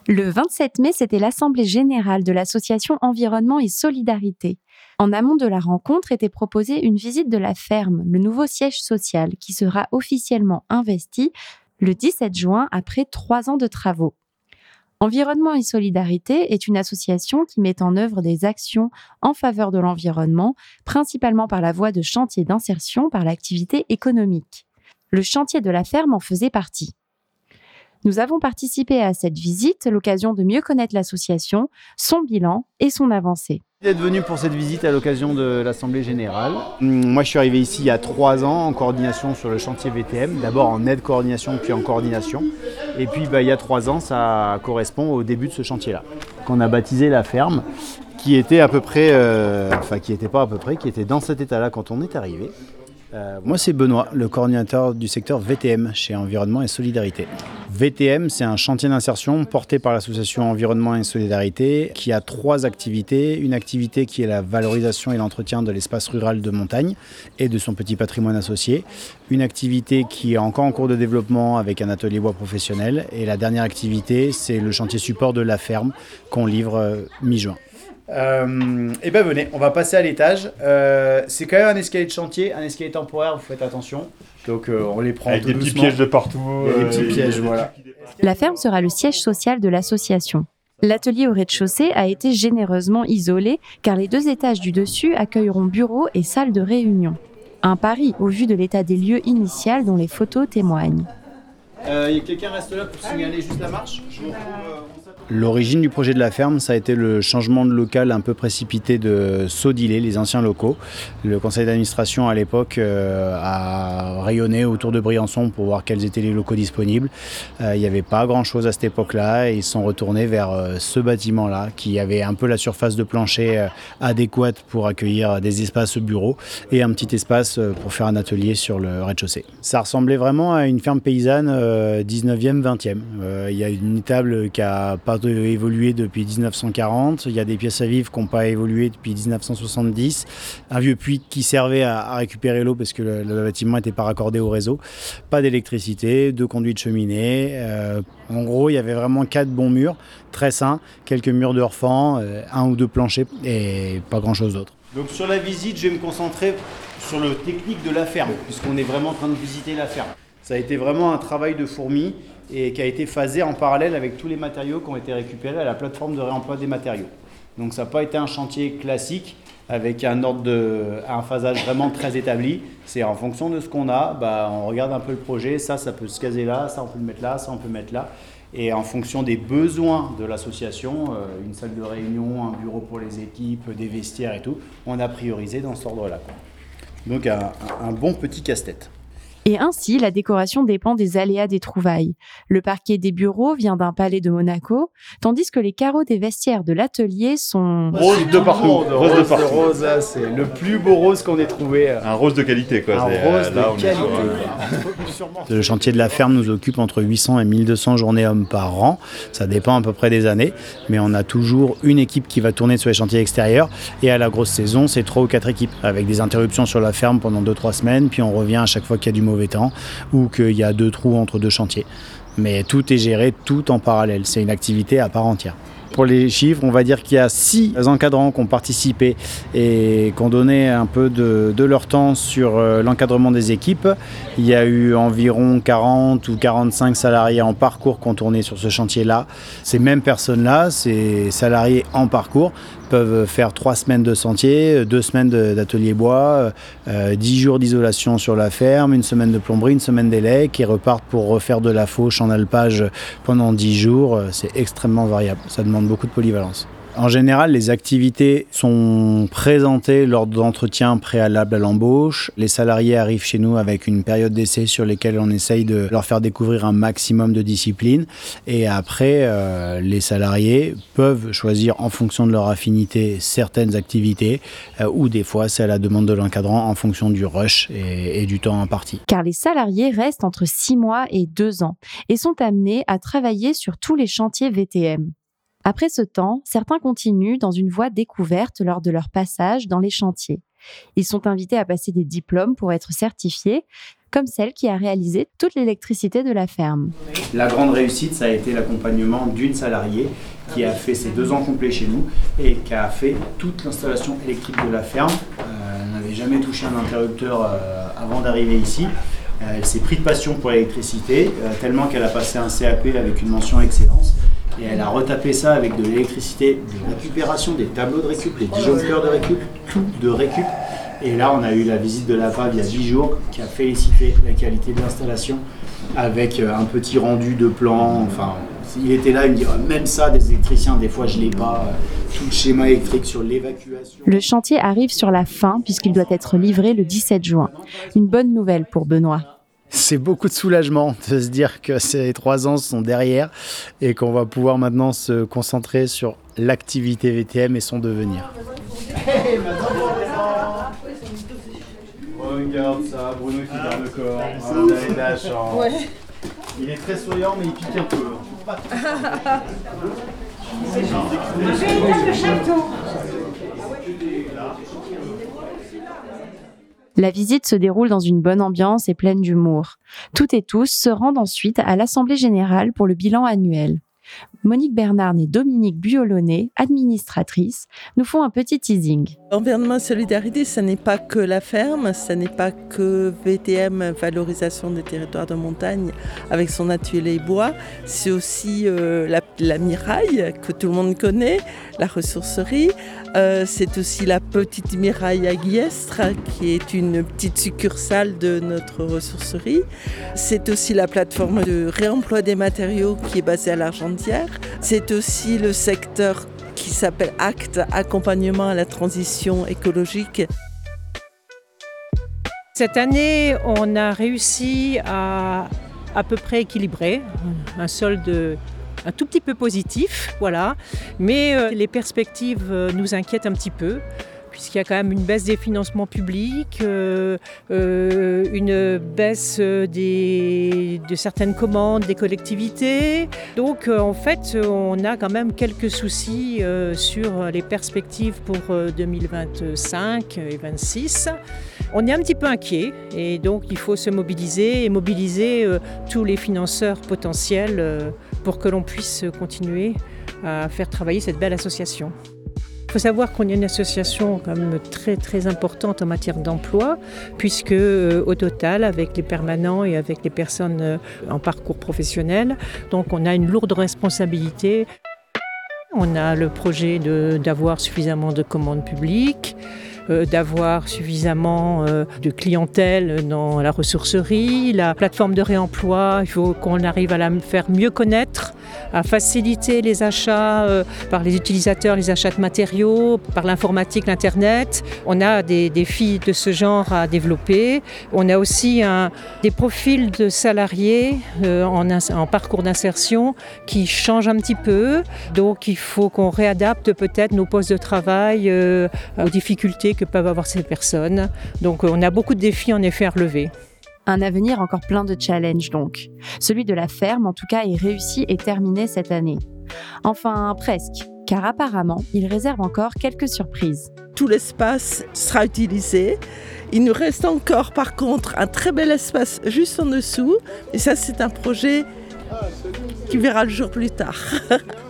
Le 27 mai, c'était l'Assemblée générale de l'association Environnement et Solidarité. En amont de la rencontre était proposée une visite de la ferme, le nouveau siège social, qui sera officiellement investi le 17 juin après 3 ans de travaux. Environnement et Solidarité est une association qui met en œuvre des actions en faveur de l'environnement, principalement par la voie de chantiers d'insertion par l'activité économique. Le chantier de la ferme en faisait partie. Nous avons participé à cette visite, l'occasion de mieux connaître l'association, son bilan et son avancée. D'être venu pour cette visite à l'occasion de l'Assemblée générale. Moi, je suis arrivé ici il y a 3 ans en coordination sur le chantier VTM, d'abord en aide coordination puis en coordination. Et puis il y a 3 ans, ça correspond au début de ce chantier-là, qu'on a baptisé la ferme, qui était à peu près, qui était dans cet état-là quand on est arrivé. Moi, c'est Benoît, le coordinateur du secteur VTM chez Environnement et Solidarité. VTM, c'est un chantier d'insertion porté par l'association Environnement et Solidarité qui a 3 activités. Une activité qui est la valorisation et l'entretien de l'espace rural de montagne et de son petit patrimoine associé. Une activité qui est encore en cours de développement avec un atelier bois professionnel. Et la dernière activité, c'est le chantier support de la ferme qu'on livre mi-juin. Venez, on va passer à l'étage. C'est quand même un escalier de chantier, un escalier temporaire, vous faites attention. Donc on les prend avec tout des doucement. petits pièges de partout. Des petits pièges, voilà. La ferme sera le siège social de l'association. L'atelier au rez-de-chaussée a été généreusement isolé car les 2 étages du dessus accueilleront bureaux et salles de réunion. Un pari au vu de l'état des lieux initial dont les photos témoignent. Quelqu'un reste là pour signaler juste la marche. Je vous retrouve. L'origine du projet de la ferme, ça a été le changement de local un peu précipité de Sodilé, les anciens locaux. Le conseil d'administration à l'époque a rayonné autour de Briançon pour voir quels étaient les locaux disponibles. Il n'y avait pas grand-chose à cette époque-là et ils sont retournés vers ce bâtiment-là qui avait un peu la surface de plancher adéquate pour accueillir des espaces bureaux et un petit espace pour faire un atelier sur le rez-de-chaussée. Ça ressemblait vraiment à une ferme paysanne 19e, 20e. Il y a une étable qui a pas évolué depuis 1940, il y a des pièces à vivre qui n'ont pas évolué depuis 1970, un vieux puits qui servait à récupérer l'eau parce que le bâtiment n'était pas raccordé au réseau, pas d'électricité, 2 conduits de cheminée, en gros il y avait vraiment 4 bons murs, très sains, quelques murs de refend, 1 ou 2 planchers et pas grand chose d'autre. Donc sur la visite, je vais me concentrer sur le technique de la ferme, puisqu'on est vraiment en train de visiter la ferme. Ça a été vraiment un travail de fourmi et qui a été phasé en parallèle avec tous les matériaux qui ont été récupérés à la plateforme de réemploi des matériaux. Donc ça n'a pas été un chantier classique avec un phasage vraiment très établi. C'est en fonction de ce qu'on a, on regarde un peu le projet, ça peut se caser là, ça on peut le mettre là, ça on peut le mettre là. Et en fonction des besoins de l'association, une salle de réunion, un bureau pour les équipes, des vestiaires et tout, on a priorisé dans cet ordre-là. Donc un bon petit casse-tête. Et ainsi, la décoration dépend des aléas des trouvailles. Le parquet des bureaux vient d'un palais de Monaco, tandis que les carreaux des vestiaires de l'atelier sont... Rose de partout. Rose de partout. Rose, là, c'est le plus beau rose qu'on ait trouvé. Un rose de qualité, quoi. Un rose de qualité. Le chantier de la ferme nous occupe entre 800 et 1200 journées hommes par an. Ça dépend à peu près des années, mais on a toujours une équipe qui va tourner sur les chantiers extérieurs. Et à la grosse saison, c'est 3 ou 4 équipes, avec des interruptions sur la ferme pendant 2-3 semaines, puis on revient à chaque fois qu'il y a du mauvais temps ou qu'il y a 2 trous entre 2 chantiers. Mais tout est géré, tout en parallèle. C'est une activité à part entière. Pour les chiffres, on va dire qu'il y a 6 encadrants qui ont participé et qui ont donné un peu de leur temps sur l'encadrement des équipes. Il y a eu environ 40 ou 45 salariés en parcours qui ont tourné sur ce chantier-là. Ces mêmes personnes-là, ces salariés en parcours, peuvent faire 3 semaines de chantier, 2 semaines d'atelier bois, 10 jours d'isolation sur la ferme, 1 semaine de plomberie, 1 semaine d'élec, et repartent pour refaire de la fauche en alpage pendant 10 jours. C'est extrêmement variable, ça demande beaucoup de polyvalence. En général, les activités sont présentées lors d'entretiens préalables à l'embauche. Les salariés arrivent chez nous avec une période d'essai sur lesquelles on essaye de leur faire découvrir un maximum de disciplines. Et après, les salariés peuvent choisir en fonction de leur affinité certaines activités ou des fois, c'est à la demande de l'encadrant en fonction du rush et du temps imparti. Car les salariés restent entre 6 mois et 2 ans et sont amenés à travailler sur tous les chantiers VTM. Après ce temps, certains continuent dans une voie découverte lors de leur passage dans les chantiers. Ils sont invités à passer des diplômes pour être certifiés, comme celle qui a réalisé toute l'électricité de la ferme. La grande réussite, ça a été l'accompagnement d'une salariée qui a fait ses 2 ans complets chez nous et qui a fait toute l'installation électrique de la ferme. Elle n'avait jamais touché un interrupteur avant d'arriver ici. Elle s'est pris de passion pour l'électricité, tellement qu'elle a passé un CAP avec une mention excellence. Et elle a retapé ça avec de l'électricité, de récupération, des tableaux de récup, des disjoncteurs de récup, tout de récup. Et là, on a eu la visite de la FAV il y a 10 jours qui a félicité la qualité de l'installation avec un petit rendu de plan. Enfin, il était là, il me dit même ça, des électriciens, des fois je l'ai pas. Tout le schéma électrique sur l'évacuation. Le chantier arrive sur la fin puisqu'il doit être livré le 17 juin. Une bonne nouvelle pour Benoît. C'est beaucoup de soulagement de se dire que ces 3 ans sont derrière et qu'on va pouvoir maintenant se concentrer sur l'activité VTM et son devenir. Regarde ça, Bruno il fait garde le corps. On a les lâches. Il est très souriant mais il pique un peu. La visite se déroule dans une bonne ambiance et pleine d'humour. Toutes et tous se rendent ensuite à l'Assemblée générale pour le bilan annuel. Monique Bernard et Dominique Buolonnet, administratrices, nous font un petit teasing. Environnement et solidarité, ce n'est pas que la ferme, ce n'est pas que VTM, valorisation des territoires de montagne, avec son atelier bois. C'est aussi la Miraille, que tout le monde connaît, la ressourcerie. C'est aussi la petite Miraille à Guillestre, qui est une petite succursale de notre ressourcerie. C'est aussi la plateforme de réemploi des matériaux qui est basée à l'Argentière. C'est aussi le secteur qui s'appelle ACT, accompagnement à la transition écologique. Cette année, on a réussi à peu près équilibrer un solde un tout petit peu positif, voilà. Mais les perspectives nous inquiètent un petit peu, puisqu'il y a quand même une baisse des financements publics, une baisse de certaines commandes des collectivités. Donc en fait, on a quand même quelques soucis sur les perspectives pour 2025 et 2026. On est un petit peu inquiet et donc il faut se mobiliser et mobiliser tous les financeurs potentiels pour que l'on puisse continuer à faire travailler cette belle association. Il faut savoir qu'on est une association quand même très très importante en matière d'emploi, puisque au total, avec les permanents et avec les personnes en parcours professionnel, donc on a une lourde responsabilité. On a le projet d'avoir suffisamment de commandes publiques, d'avoir suffisamment de clientèle dans la ressourcerie. La plateforme de réemploi, il faut qu'on arrive à la faire mieux connaître, à faciliter les achats par les utilisateurs, les achats de matériaux, par l'informatique, l'Internet. On a des défis de ce genre à développer. On a aussi des profils de salariés en parcours d'insertion qui changent un petit peu. Donc il faut qu'on réadapte peut-être nos postes de travail aux difficultés que peuvent avoir ces personnes. Donc on a beaucoup de défis en effet à relever. Un avenir encore plein de challenges donc. Celui de la ferme en tout cas est réussi et terminé cette année. Enfin presque, car apparemment il réserve encore quelques surprises. Tout l'espace sera utilisé. Il nous reste encore par contre un très bel espace juste en dessous. Et ça c'est un projet qui verra le jour plus tard.